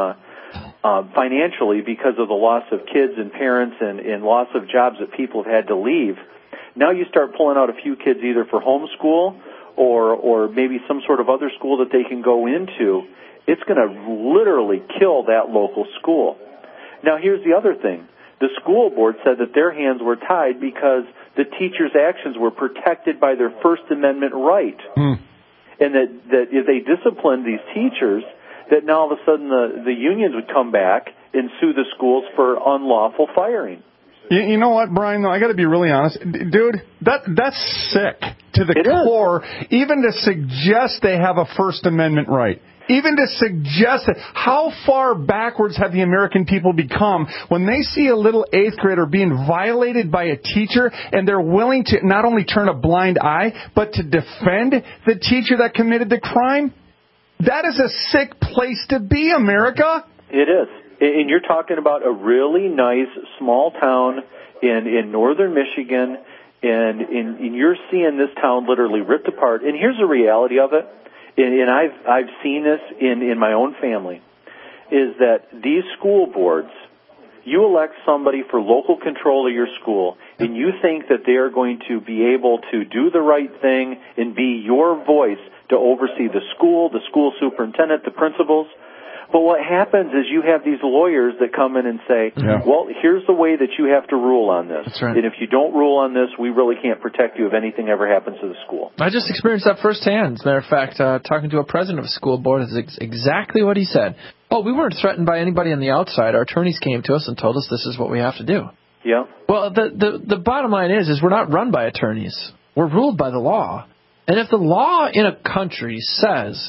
on financially because of the loss of kids and parents and loss of jobs that people have had to leave. Now you start pulling out a few kids either for homeschool or maybe some sort of other school that they can go into. It's going to literally kill that local school. Now, here's the other thing. The school board said that their hands were tied because the teachers' actions were protected by their First Amendment right. And that if they disciplined these teachers, that now all of a sudden the unions would come back and sue the schools for unlawful firing. You know what, Brian, though, I got to be really honest. Dude, that's sick to the core, even to suggest they have a First Amendment right. Even to suggest that, how far backwards have the American people become when they see a little 8th grader being violated by a teacher and they're willing to not only turn a blind eye, but to defend the teacher that committed the crime? That is a sick place to be, America. It is. And you're talking about a really nice small town in northern Michigan, and you're seeing this town literally ripped apart. And here's the reality of it, and I've seen this in my own family, is that these school boards, you elect somebody for local control of your school, and you think that they are going to be able to do the right thing and be your voice to oversee the school superintendent, the principals. But what happens is you have these lawyers that come in and say, well, here's the way that you have to rule on this. That's right. And if you don't rule on this, we really can't protect you if anything ever happens to the school. I just experienced that firsthand. As a matter of fact, talking to a president of a school board is exactly what he said. Oh, we weren't threatened by anybody on the outside. Our attorneys came to us and told us this is what we have to do. Yeah. Well, the bottom line is we're not run by attorneys. We're ruled by the law. And if the law in a country says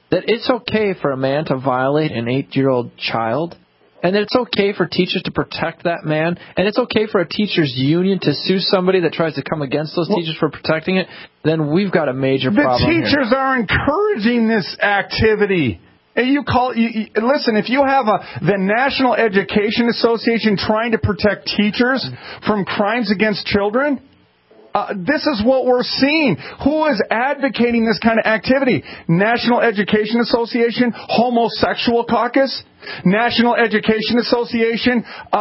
that it's okay for a man to violate an 8-year-old child, and that it's okay for teachers to protect that man, and it's okay for a teachers' union to sue somebody that tries to come against those teachers for protecting it, then we've got a major problem. The teachers are encouraging this activity. And listen, if you have the National Education Association trying to protect teachers from crimes against children, this is what we're seeing. Who is advocating this kind of activity? National Education Association, Homosexual Caucus, National Education Association,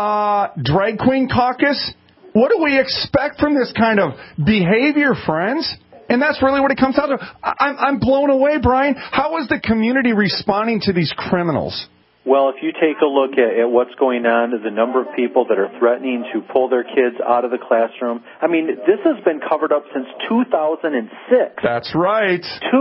Drag Queen Caucus. What do we expect from this kind of behavior, friends? And that's really what it comes down to. I'm blown away, Brian. How is the community responding to these criminals? Well, if you take a look at what's going on, the number of people that are threatening to pull their kids out of the classroom, I mean, this has been covered up since 2006. That's right.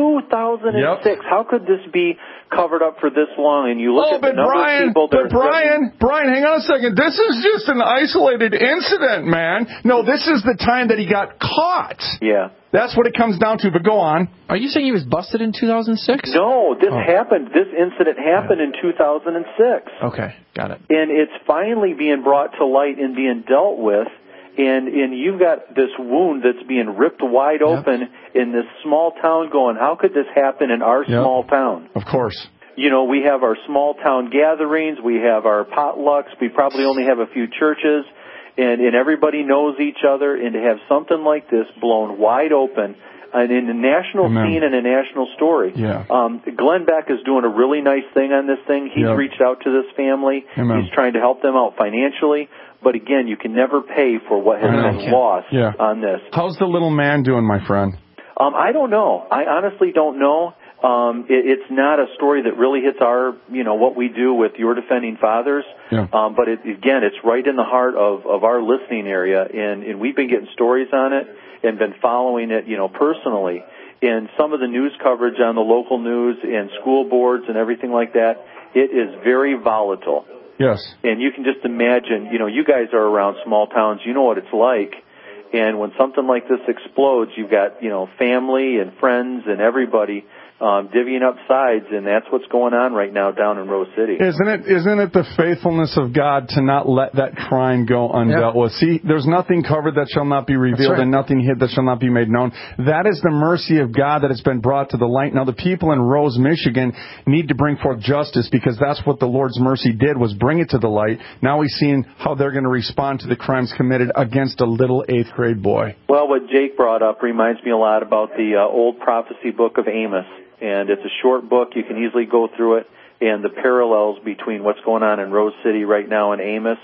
2006. Yep. How could this be covered up for this long? And you look at the number of people that Brian, hang on a second. This is just an isolated incident, man. No, this is the time that he got caught. Yeah. That's what it comes down to, but go on. Are you saying he was busted in 2006? No, this happened. This incident happened in 2006. Okay, got it. And it's finally being brought to light and being dealt with, and you've got this wound that's being ripped wide open in this small town going, how could this happen in our small town? Of course. You know, we have our small town gatherings, we have our potlucks, we probably only have a few churches, and everybody knows each other, and to have something like this blown wide open and in a national scene and a national story. Yeah. Glenn Beck is doing a really nice thing on this thing. He's reached out to this family. He's trying to help them out financially. But again, you can never pay for what has been lost on this. How's the little man doing, my friend? I don't know. I honestly don't know. It's not a story that really hits our, what we do with Your Defending Fathers. Yeah. But it's right in the heart of our listening area, and we've been getting stories on it and been following it, personally. And some of the news coverage on the local news and school boards and everything like that, it is very volatile. Yes. And you can just imagine, you guys are around small towns, you know what it's like. And when something like this explodes, you've got, family and friends and everybody divvying up sides, and that's what's going on right now down in Rose City. Isn't it the faithfulness of God to not let that crime go undealt with? See, there's nothing covered that shall not be revealed, and nothing hid that shall not be made known. That is the mercy of God that has been brought to the light. Now, the people in Rose, Michigan need to bring forth justice, because that's what the Lord's mercy did, was bring it to the light. Now we're seeing how they're going to respond to the crimes committed against a little 8th grade boy. Well, what Jake brought up reminds me a lot about the old prophecy book of Amos. And it's a short book. You can easily go through it. And the parallels between what's going on in Rose City right now and Amos,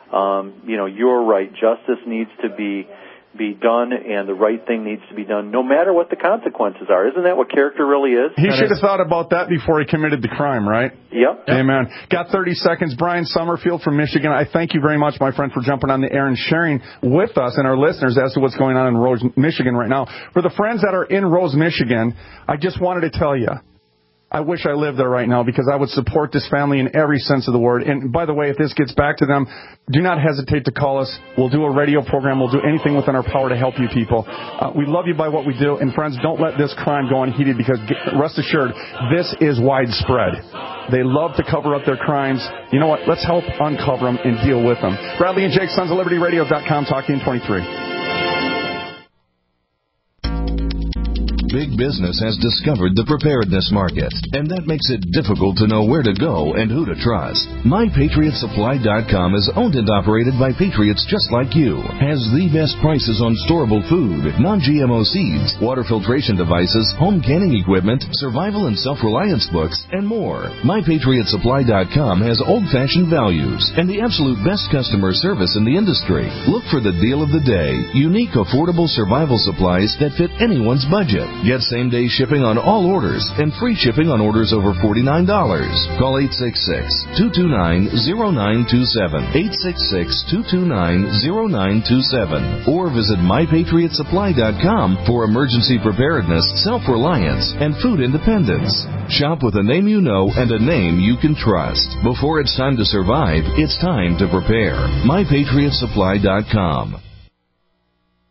you're right. Justice needs to be done, and the right thing needs to be done, no matter what the consequences are. Isn't that what character really is? He should have thought about that before he committed the crime, right? Yep. Amen. Got 30 seconds. Brian Summerfield from Michigan, I thank you very much, my friend, for jumping on the air and sharing with us and our listeners as to what's going on in Rose, Michigan right now. For the friends that are in Rose, Michigan, I just wanted to tell you, I wish I lived there right now, because I would support this family in every sense of the word. And by the way, if this gets back to them, do not hesitate to call us. We'll do a radio program. We'll do anything within our power to help you people. We love you by what we do. And friends, don't let this crime go unheeded, because rest assured, this is widespread. They love to cover up their crimes. You know what? Let's help uncover them and deal with them. Bradley and Jake, Sons of Liberty Radio.com, talking 23. Big business has discovered the preparedness market, and that makes it difficult to know where to go and who to trust. MyPatriotSupply.com is owned and operated by patriots just like you, has the best prices on storable food, non-GMO seeds, water filtration devices, home canning equipment, survival and self-reliance books, and more. MyPatriotSupply.com has old-fashioned values and the absolute best customer service in the industry. Look for the deal of the day, unique, affordable survival supplies that fit anyone's budget. Get same-day shipping on all orders and free shipping on orders over $49. Call 866-229-0927, 866-229-0927, or visit MyPatriotSupply.com for emergency preparedness, self-reliance, and food independence. Shop with a name you know and a name you can trust. Before it's time to survive, it's time to prepare. MyPatriotSupply.com.